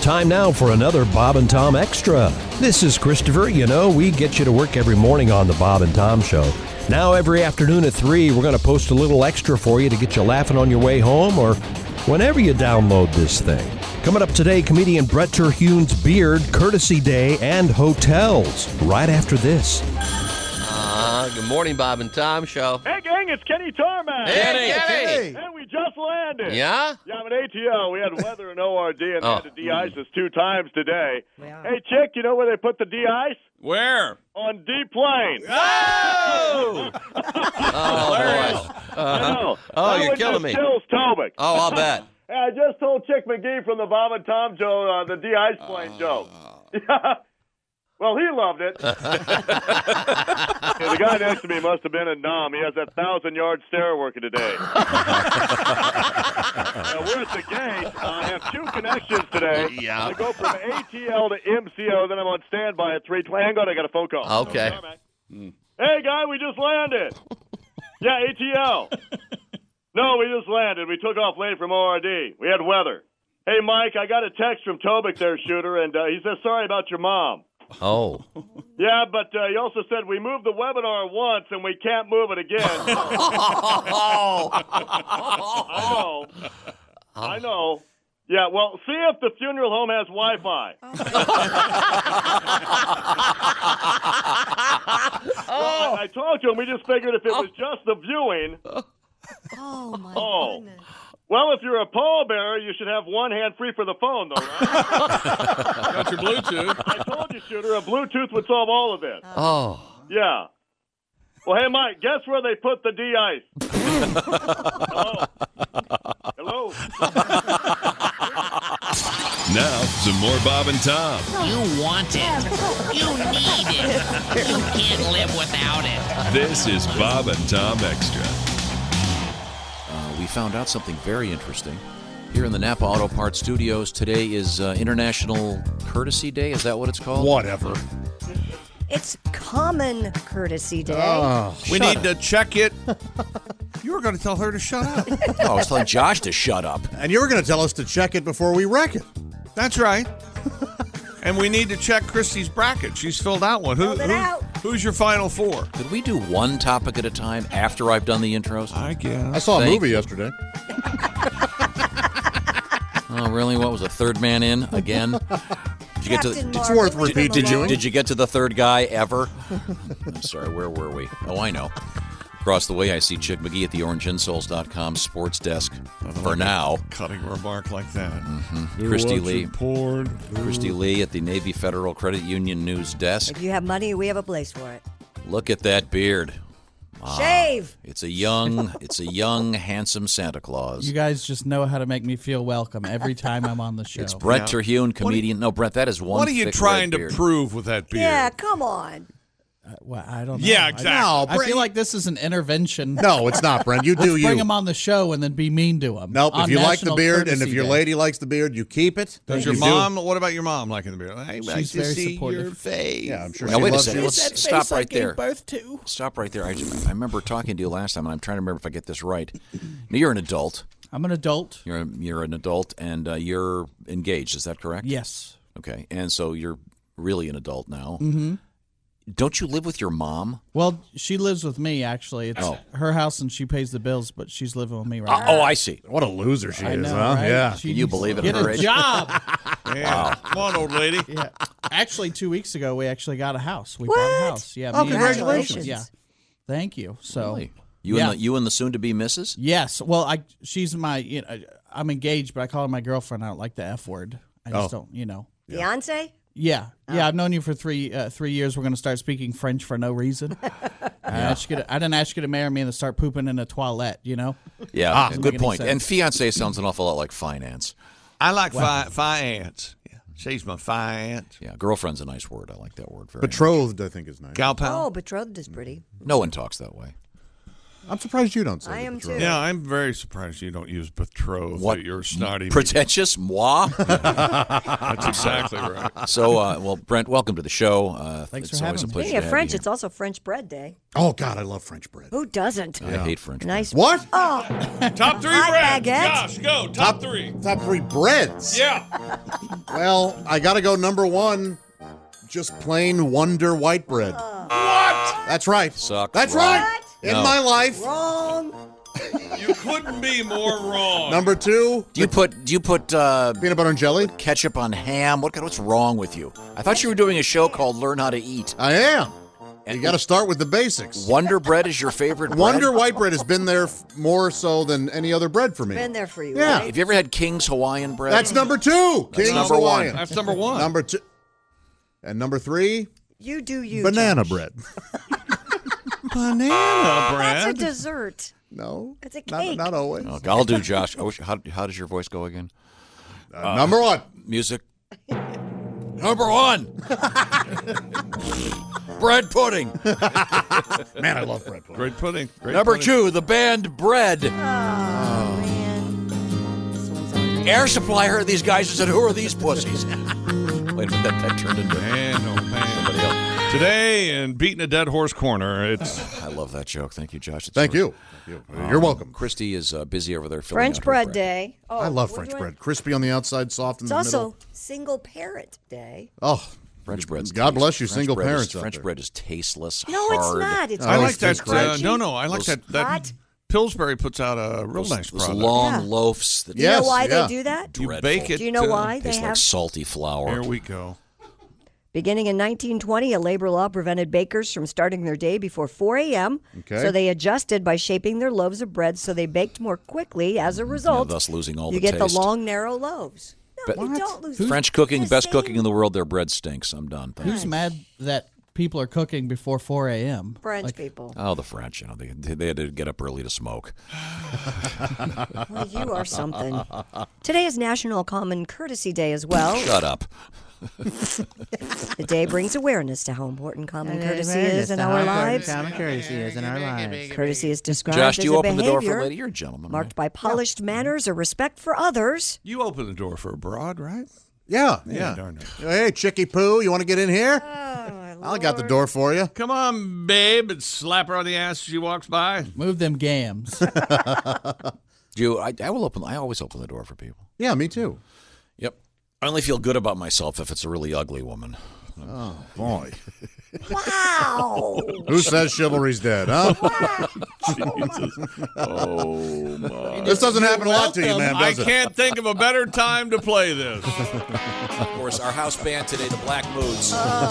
Time now for another Bob and Tom Extra. This is Christopher. You know, we get you to work every morning on the Bob and Tom Show. Now every afternoon at 3, we're going to post a little extra for you to get you laughing on your way home or whenever you download this thing. Coming up today, comedian Brett Terhune's Beard, Courtesy Day, and hotels. Right after this. Good morning, Bob and Tom Show. Hey, gang, it's Kenny Tarmac. Hey, Kenny. And we just landed. Yeah? Yeah, I'm at ATL. We had weather and ORD, and they had to de-ice us 2 times today. Yeah. Hey, Chick, you know where they put the de-ice? Where? On D-Plane. Oh! Oh, boy. I know. Oh, you're killing me. Stills Tobic. Oh, I'll bet. Hey, I just told Chick McGee from the Bob and Tom Show the de-ice plane joke. Well, he loved it. Yeah, the guy next to me must have been a nom. He has that 1,000-yard stare working today. Now, we're at the gate. I have 2 connections today. Yeah. I go from ATL to MCO, then I'm on standby at 3:20. Hang on, I got a phone call. Okay. Hey, guy, we just landed. Yeah, ATL. No, we just landed. We took off late from ORD. We had weather. Hey, Mike, I got a text from Tobic there, shooter, and he says, sorry about your mom. Oh. Yeah, but he also said we moved the webinar once and we can't move it again. I know. Yeah, well, see if the funeral home has Wi-Fi. Well, I talked to him. We just figured if it was just the viewing. Oh, my goodness. Well, if you're a pallbearer, you should have one hand free for the phone, though, right? Got your Bluetooth. I told you, shooter, a Bluetooth would solve all of this. Oh. Yeah. Well, hey, Mike, guess where they put the de-ice? Hello? Now, some more Bob and Tom. You want it. You need it. You can't live without it. This is Bob and Tom Extra. We found out something very interesting. Here in the Napa Auto Parts Studios, today is International Courtesy Day. Is that what it's called? Whatever. It's Common Courtesy Day. We need to check it. You were going to tell her to shut up. Oh, I was telling Josh to shut up. And you were going to tell us to check it before we wreck it. That's right. And we need to check Christy's bracket. She's filled out one. Who's your final 4? Could we do one topic at a time after I've done the intros? I guess. I saw a movie yesterday. Oh, really? What was a third man in again? Did you get to It's worth repeating. Did you get to the third guy ever? I'm sorry, where were we? Oh, I know. Across the way, I see Chick McGee at the orangeinsoles.com sports desk for now. Cutting remark like that. Mm-hmm. Christy Lee. Christy Lee at the Navy Federal Credit Union news desk. If you have money, we have a place for it. Look at that beard. Shave. It's a young, handsome Santa Claus. You guys just know how to make me feel welcome every time I'm on the show. It's Brett Terhune, comedian. No, Brett, that is one. What are you trying to prove with that beard? Yeah, come on. Well, I don't know. Yeah, exactly. I feel like this is an intervention. No, it's not, Brent. You do Let's you. bring him on the show and then be mean to him. Nope. If you like the National beard and if Courtesy your Day. lady likes the beard, you keep it. Does your mom? What about your mom liking the beard? Hey, She's very supportive. Your face. Yeah, I'm sure Now, she wait a loves second. you. Let's stop right there. Birth to. Stop right there. I remember talking to you last time, and I'm trying to remember if I get this right. Now, you're an adult. I'm an adult. You're an adult, and you're engaged. Is that correct? Yes. Okay, and so you're really an adult now. Mm-hmm. Don't you live with your mom? Well, she lives with me, actually. It's her house, and she pays the bills, but she's living with me right now. Oh, I see. What a loser she I is, know, huh? right? Yeah. She Can you believe it? Get at her a age? job. Yeah. Come on, old lady. Yeah. Actually, 2 weeks ago, we actually got a house. We bought a house. Yeah. Oh, me and- congratulations. Yeah. Thank you. So, Really? Yeah. You and the soon-to-be missus? yes. Well, she's my, I'm engaged, but I call her my girlfriend. I don't like the F word. I just don't, Beyonce? Yeah. Yeah, I've known you for 3 years. We're going to start speaking French for no reason. I didn't ask you to marry me and to start pooping in a toilet, Yeah, Doesn't good make any point. sense. And fiancé sounds an awful lot like finance. I like finance. Yeah. She's my finance. Yeah, girlfriend's a nice word. I like that word very much. Betrothed, I think, is nice. Gal pal. Oh, betrothed is pretty. No one talks that way. I'm surprised you don't say I am betrothed. too. Yeah, I'm very surprised you don't use betrothed. What? That you're snotty. Pretentious? Moi? That's exactly right. So, well, Brent, welcome to the show. Thanks it's for always having a me. pleasure Speaking to of have French, you it's also French bread day. Oh, God, I love French bread. Who doesn't? here. I hate French bread. Nice. What? Oh, Top 3 Hot bread. baguette. Josh, go. Top 3. Top 3 breads. Yeah. Well, I got to go number 1. Just plain Wonder white bread. What? That's right. Sucks. That's Wrong. right. In No. my life. wrong. You couldn't be more wrong. Number 2, Do you put peanut butter and jelly. ketchup on ham? What's wrong with you? I thought you were doing a show called Learn How to Eat. I am. You got to start with the basics. Wonder bread is your favorite bread? Wonder white bread has been there more so than any other bread for me. Been there for you, Yeah. right? Have you ever had King's Hawaiian bread? That's number 2. King's number Hawaiian. one. That's number 1. Number 2. And number 3, You do you. banana Josh. bread. Banana That's a bread. dessert. No. It's a cake. Not always. Okay, I'll do Josh. How does your voice go again? Number 1. Music. Number 1. Bread pudding. Man, I love bread pudding. Great pudding. Great Number pudding. 2, the band Bread. Oh, man. This one's on me. Air Supply heard these guys and said, "Who are these pussies?" Wait a minute, that turned into Man, oh man. somebody else. Today in Beating a Dead Horse Corner, it's I love that joke. Thank you, Josh. It's Thank sort you. You're welcome. Christy is busy over there filling French out her bread day. Oh, I love we're French doing- bread. Crispy on the outside, soft in It's the also middle. single parent day. Oh, French bread's God bless you, French single bread is- parents out French there. bread is tasteless. No, hard. it's not. It's I Oh, like it's that. crunchy. I like that. Hot. Pillsbury puts out a real nice Those product. long Yeah. loafs that Do you know Yes, why yeah. they do that? You dreadful. bake it. Do you know why they taste like have? salty flour. Here we go. Beginning in 1920, a labor law prevented bakers from starting their day before 4 a.m. Okay. So they adjusted by shaping their loaves of bread so they baked more quickly. As a result, thus losing all you the get taste. the long, narrow loaves. No, But- you don't lose. French cooking, The best same- cooking in the world. Their bread stinks. I'm done. Thank Who's you. mad that people are cooking before 4 a.m.? French people. Oh, the French. They had to get up early to smoke. Well, you are something. Today is National Common Courtesy Day as well. Shut up. The day brings awareness to how important common courtesy is in our lives. Common courtesy is in our lives. Courtesy is described Josh, as do you a open the door for a behavior lady? You're a gentleman. marked right? by polished manners or respect for others. You open the door for a broad, right? Yeah. darn it. Hey, Chicky Poo, you want to get in here? I got the door for you. Come on, babe, and slap her on the ass as she walks by. Move them gams. I always open the door for people. Yeah, me too. Yep. I only feel good about myself if it's a really ugly woman. Oh, boy. Wow. Who says chivalry's dead, huh? Jesus. Oh, my. This doesn't happen a lot to you, man, I does it? can't think of a better time to play this. Of course, our house band today, the Black Moods.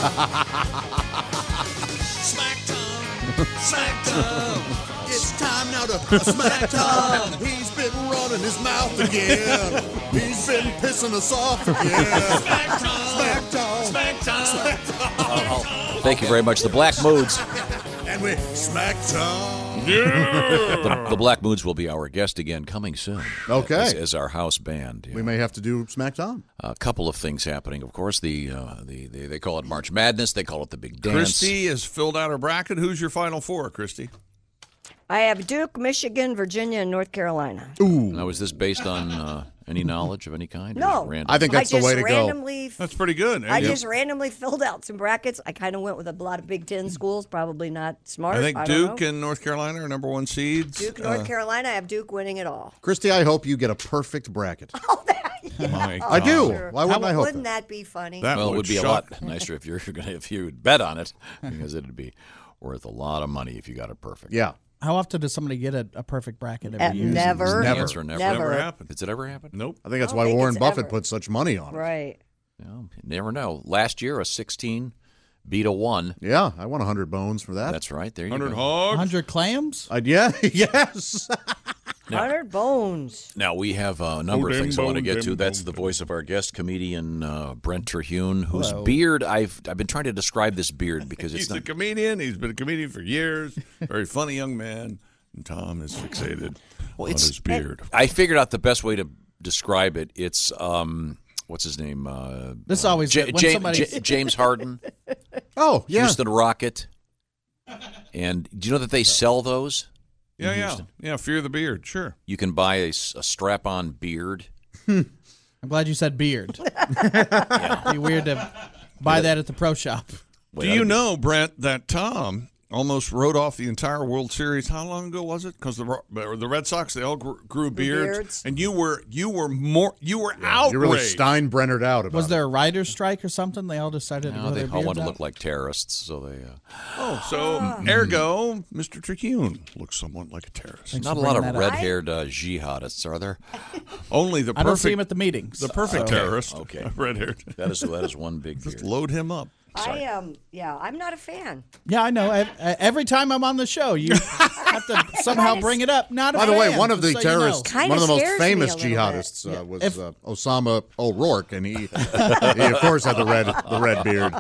Smack Tom, Smack Tom. It's time now to smack Tom. He's been running his mouth again. He's been pissing us off again. Smack Tom, Smack Tom, Smack Tom, Smack Tom. Thank you very much. The Black Moods. And we smack Tom. The Black Moods will be our guest again coming soon. Okay. As our house band. We may have to do Smack Tom. A couple of things happening. Of course, they call it March Madness. They call it the Big Dance. Christy has filled out her bracket. Who's your final four, Christy? I have Duke, Michigan, Virginia, and North Carolina. Ooh. Now, is this based on any knowledge of any kind? or No. random? I think that's the way to go. That's pretty good. I just randomly filled out some brackets. I kind of went with a lot of Big Ten schools. Probably not smart. I think don't Duke know. and North Carolina are number one seeds. Duke, North Carolina. I have Duke winning it all. Christy, I hope you get a perfect bracket. My I do. Sure. Why wouldn't I hope Wouldn't that be funny? That Well, it would be a shock. lot nicer if you'd bet on it, because it'd be worth a lot of money if you got it perfect. Yeah. How often does somebody get a perfect bracket every year? Never. The answer never. Never happened. Has it ever happened? Nope. I think that's I why don't think Warren it's Buffett ever. put such money on it. Right. You never know. Last year, a 16 beat a 1. Yeah, I won 100 bones for that. That's right. There you 100 go. hogs. 100 clams? Yeah, yes. 100 bones. Now, we have a number of Boom, things I want to boom, get to. boom, That's boom, the voice of our guest comedian, Brent Terhune, whose Hello. beard, I've been trying to describe this beard because it's He's a not. comedian. He's been a comedian for years. Very funny young man. And Tom is fixated on it's- his beard. I figured out the best way to describe it. It's, what's his name? This is always good. When somebody- James Harden, Oh, yeah. Houston Rocket. And do you know that they sell those? Yeah, yeah. Houston. Yeah, Fear the Beard, sure. You can buy a strap-on beard. I'm glad you said beard. It'd be weird to buy that at the pro shop. Do you know, Brent, that Tom almost wrote off the entire World Series? How long ago was it? Because the Red Sox, they all grew beards, and you were outraged. You really Steinbrennered out about Was there a writer's strike or something? They all decided to grow their they all beards want to out? look like terrorists, so they. Ergo, Mr. Tricune looks somewhat like a terrorist. Not a lot of red-haired jihadists, are there? Only the perfect. I don't see him at the meetings. The perfect terrorist. Okay, red-haired. That is one big. Just load him up. I'm not a fan. Yeah, I know. Every time I'm on the show, you have to somehow bring it up. Not a By the way, fan, one of the just so terrorists, you know. one of the most famous jihadists was Osama O'Rourke, and he of course had the red beard.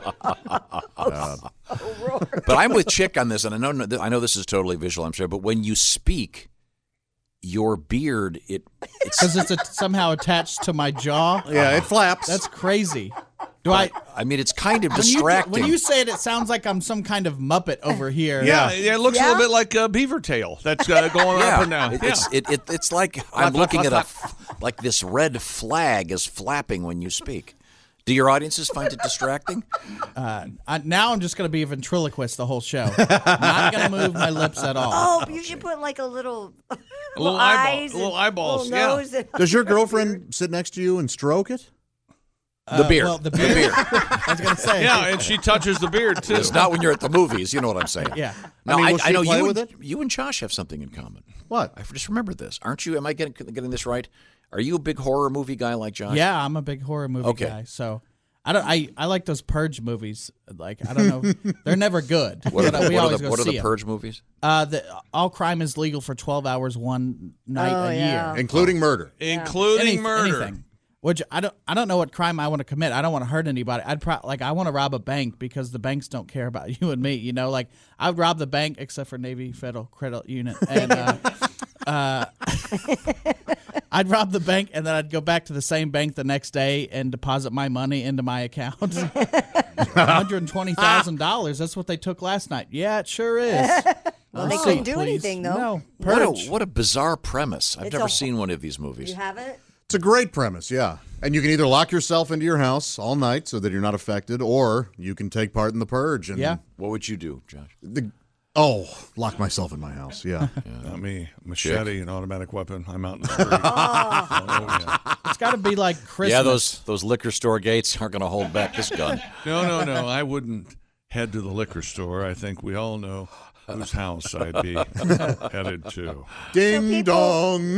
But I'm with Chick on this, and I know this is totally visual, I'm sure, but when you speak, your beard, it's because it's somehow attached to my jaw. Yeah, it flaps. That's crazy. I mean, it's kind of distracting. When you say it, it sounds like I'm some kind of Muppet over here. Yeah, it looks a little bit like a beaver tail that's going up and down. It's like I'm looking at like this red flag is flapping when you speak. Do your audiences find it distracting? Now I'm just going to be a ventriloquist the whole show. Not going to move my lips at all. Oh, but you should put like a little eyeballs, little nose. Does your girlfriend sit next to you and stroke it? The beard. Well, the beard. I was going to say. Yeah, and she touches the beard, too. It's not when you're at the movies. You know what I'm saying. Yeah. No, I mean, will she I know play you with and, it? you and Josh have something in common. What? I just remembered this. Aren't you? Am I getting this right? Are you a big horror movie guy like Josh? Yeah, I'm a big horror movie guy. So I like those Purge movies. Like, I don't know. They're never good. What are What the Purge movies? All crime is legal for 12 hours one night a year. Including murder. Including murder. Anything. Which I don't know what crime I want to commit. I don't want to hurt anybody. I want to rob a bank because the banks don't care about you and me. You know, like I'd rob the bank except for Navy Federal Credit Union, and I'd rob the bank and then I'd go back to the same bank the next day and deposit my money into my account. $120,000. That's what they took last night. Yeah, it sure is. Well, they couldn't do anything though. No, Purge. What a bizarre premise. I've never seen one of these movies. You haven't? It's a great premise, yeah. And you can either lock yourself into your house all night so that you're not affected, or you can take part in the purge. And What would you do, Josh? Lock myself in my house, yeah. Not me. Machete, an automatic weapon. I'm out in the street. It's got to be like Christmas. Yeah, those liquor store gates aren't going to hold back this gun. No. I wouldn't head to the liquor store. I think we all know whose house I'd be headed to. Ding dong.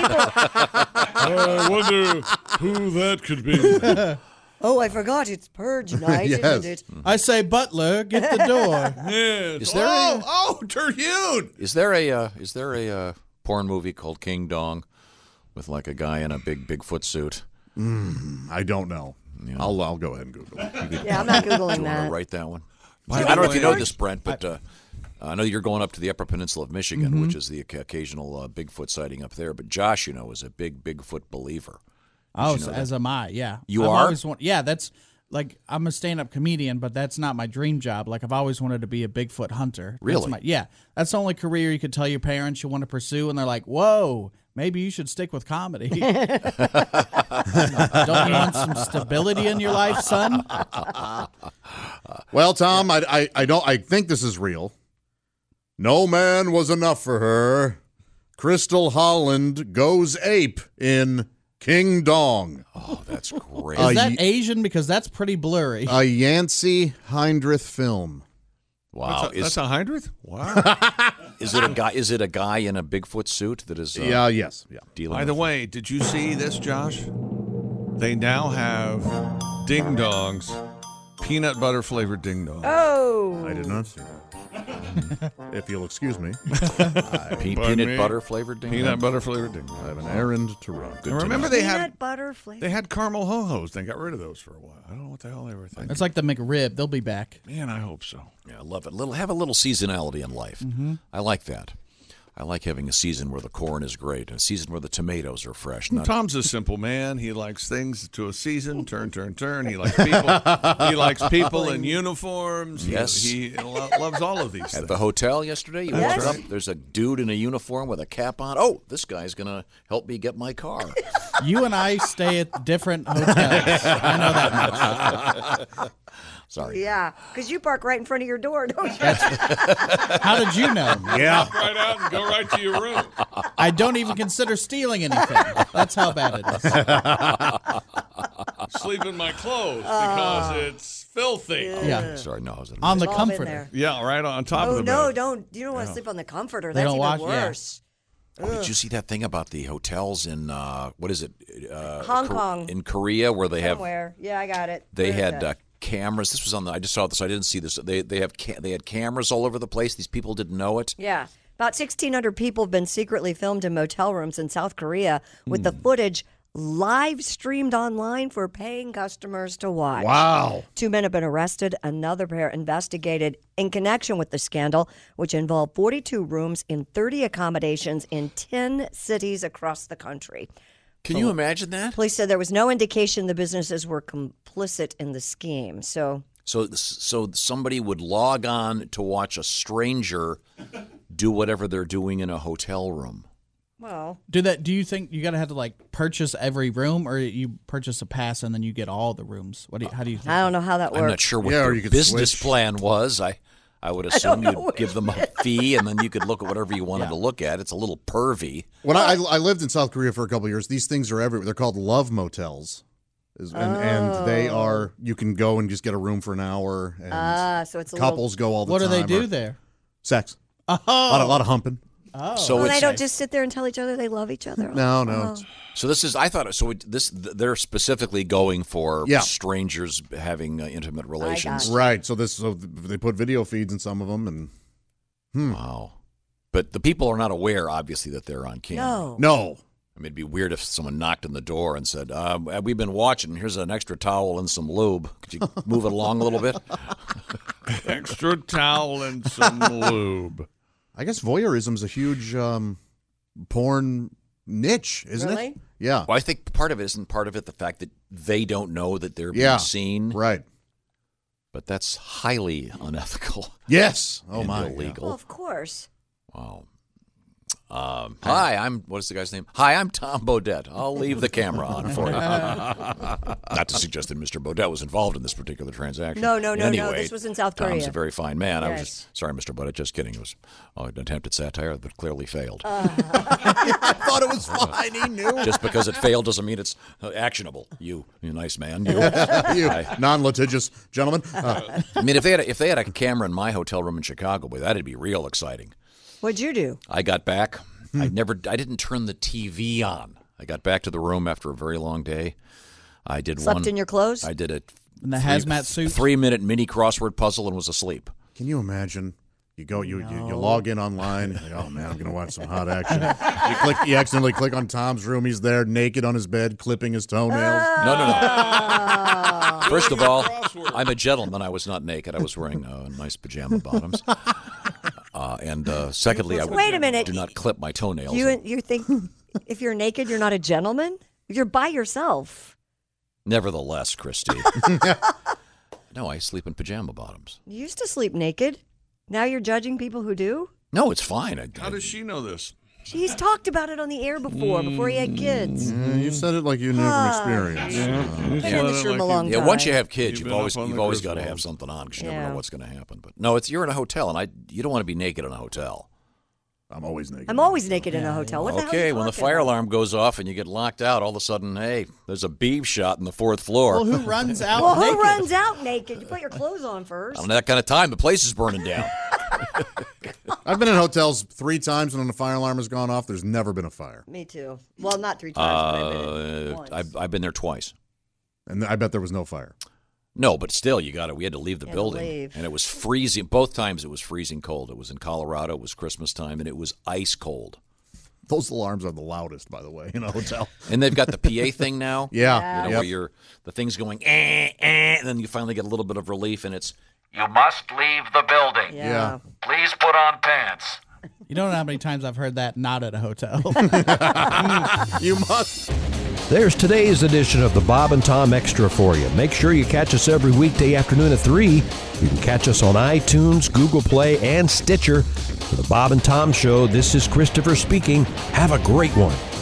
I wonder who that could be. Oh, I forgot. It's Purge night, isn't it? I say, Butler, get the door. Yes. Is there Terhune! Is there a porn movie called King Dong with like a guy in a big Bigfoot suit? I don't know. Yeah. I'll go ahead and Google it. Yeah, I'm not Googling Do you want that. to write that one? I don't know if you know this, Brent, but I know you're going up to the Upper Peninsula of Michigan, which is the occasional Bigfoot sighting up there. But Josh, you know, is a big Bigfoot believer. Oh, so as am I, yeah. You I've are? always that's like, I'm a stand-up comedian, but that's not my dream job. Like, I've always wanted to be a Bigfoot hunter. Really? That's the only career you could tell your parents you want to pursue, and they're like, whoa, maybe you should stick with comedy. Don't you want some stability in your life, son? Well, Tom, I think this is real. No man was enough for her. Crystal Holland goes ape in King Dong. Oh, that's great. Is that Asian? Because that's pretty blurry. A Yancey Hindreth film. Wow, that's a Hindreth? Wow. Is it a guy in a Bigfoot suit that is? Yes. Dealing. By the way, did you see this, Josh? They now have ding dongs, peanut butter flavored ding dongs. Oh, I did not see that. If you'll excuse me. Peanut butter flavored ding dong? Peanut butter flavored ding dong. I have an errand to run. And remember they had butter flavor. They had caramel ho-hos. They got rid of those for a while. I don't know what the hell they were thinking. It's like the McRib. They'll be back. Man, I hope so. Yeah, I love it. Have a little seasonality in life. I like that. I like having a season where the corn is great, and a season where the tomatoes are fresh. Tom's a simple man. He likes things to a season. Turn. He likes people. He likes people in uniforms. Yes. He loves all of these At things. the hotel yesterday, you walked up, there's a dude in a uniform with a cap on. Oh, this guy's going to help me get my car. You and I stay at different hotels. I know that much. Sorry. Yeah, because you park right in front of your door, don't you? How did you know? Yeah. Walk right out and go right to your room. I don't even consider stealing anything. That's how bad it is. Sleep in my clothes because it's filthy. Yeah. Sorry, no, I was On the It's all been comforter. there. Yeah, right on top of Oh the no, bed. don't! You don't want to sleep on the comforter. They That's don't even wash- yeah. worse. Oh, did you see that thing about the hotels in what is it? Hong Kong. In Korea, where they have Somewhere. Yeah, I got it. they Where is had that? cameras. This was on the. I just saw this. I didn't see this. They had cameras all over the place. These people didn't know it. Yeah. About 1,600 people have been secretly filmed in motel rooms in South Korea with the footage live streamed online for paying customers to watch. Wow. 2 men have been arrested. Another pair investigated in connection with the scandal, which involved 42 rooms in 30 accommodations in 10 cities across the country. Can you imagine that? Police said there was no indication the businesses were complicit in the scheme. So So somebody would log on to watch a stranger do whatever they're doing in a hotel room. well, Do you think you gotta have to like purchase every room, or you purchase a pass and then you get all the rooms? How do you think? I don't know how that works. I'm not sure what Yeah, or their you could business switch. plan was. I would assume you'd give them a fee, and then you could look at whatever you wanted to look at. It's a little pervy. When I lived in South Korea for a couple of years, these things are everywhere. They're called love motels. And they are, you can go and just get a room for an hour. And so it's a couples go all the What time. do they do or there? Sex. Oh, A lot of humping. So Well, it's, they don't just sit there and tell each other they love each other. No. so this is. I thought so. They're specifically going for Yeah. strangers having intimate relations. Right. So they put video feeds in some of them, and Wow. But the people are not aware, obviously, that they're on camera. no. I mean, it'd be weird if someone knocked on the door and said, "We've been watching. Here's an extra towel and some lube. Could you move it along a little bit?" Extra towel and some lube. I guess voyeurism's a huge porn niche, isn't Really? it? Yeah. Well, I think part of it isn't part of it the fact that they don't know that they're Yeah. being seen. Right. But that's highly unethical. Yes. Oh and my. illegal. Well, of course. Wow. Hi, what is the guy's name? Hi, I'm Tom Bodette. I'll leave the camera on for you. Not to suggest that Mr. Bodette was involved in this particular transaction. No. Anyway, This was in South Korea. Tom's a very fine man. I was Yes. just sorry, Mr. Bodette. Just kidding. It was an attempt at satire that clearly failed. I thought it was fine. He knew. Just because it failed doesn't mean it's actionable. You nice man. You non-litigious gentleman. I mean, if they had a camera in my hotel room in Chicago, boy, that'd be real exciting. What'd you do? I got back. I didn't turn the TV on. I got back to the room after a very long day. I did Slept in your clothes? I did a in the hazmat suit. 3-minute mini crossword puzzle and was asleep. Can you imagine? You go, you log in online. You're like, oh man, I'm gonna watch some hot action. You accidentally click on Tom's room. He's there, naked on his bed, clipping his toenails. No. First of all, I'm a gentleman. I was not naked. I was wearing nice pajama bottoms. And secondly, I Wait a minute. do not clip my toenails. You think if you're naked, you're not a gentleman? You're by yourself. Nevertheless, Christy. No, I sleep in pajama bottoms. You used to sleep naked. Now you're judging people who do? No, it's fine. How does she know this? He's talked about it on the air before he had kids. You said it like you knew from experience. Been in this room a long time. Yeah, once you have kids, You've you've always been up on got the to have Griswolds. something on because you Yeah. never know what's going to happen. But no, you're in a hotel, and you don't want to be naked in a hotel. I'm always naked. I'm always naked in a hotel. What the hell are Okay, you when the talking fire about? alarm goes off and you get locked out, all of a sudden, hey, there's a beef shot in the 4th floor. Well, who runs out? Well, naked? who runs out naked? You put your clothes on first. On that kind of time, the place is burning down. I've been in hotels 3 times, and when the fire alarm has gone off, there's never been a fire. Me too. Well, not 3 times. but I've been in it once. I've been there twice. And I bet there was no fire. No, but still, we had to leave the You had to building. leave. And it was freezing. Both times it was freezing cold. It was in Colorado. It was Christmas time, and it was ice cold. Those alarms are the loudest, by the way, in a hotel. And they've got the PA thing now. Yeah. Where the thing's going, and then you finally get a little bit of relief, and it's, You must leave the building. Yeah. Please put on pants. You don't know how many times I've heard that not at a hotel. You must. There's today's edition of the Bob and Tom Extra for you. Make sure you catch us every weekday afternoon at 3. You can catch us on iTunes, Google Play, and Stitcher. For the Bob and Tom Show, this is Christopher speaking. Have a great one.